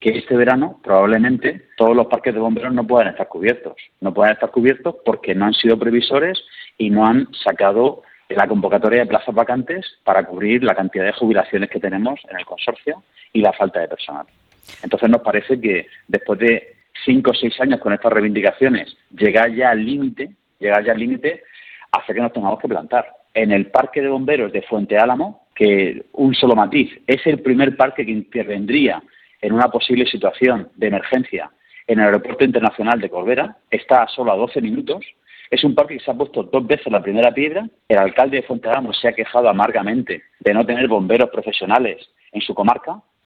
que este verano probablemente todos los parques de bomberos no puedan estar cubiertos. No puedan estar cubiertos porque no han sido previsores y no han sacado la convocatoria de plazas vacantes para cubrir la cantidad de jubilaciones que tenemos en el consorcio y la falta de personal. Entonces nos parece que después de 5 o 6 años con estas reivindicaciones, llegar ya al límite hace que nos tengamos que plantar. En el parque de bomberos de Fuente Álamo, que un solo matiz, es el primer parque que intervendría en una posible situación de emergencia en el Aeropuerto Internacional de Corbera, está solo a 12 minutos. Es un parque que se ha puesto 2 veces la primera piedra. El alcalde de Fuente Álamo se ha quejado amargamente de no tener bomberos profesionales en su comarca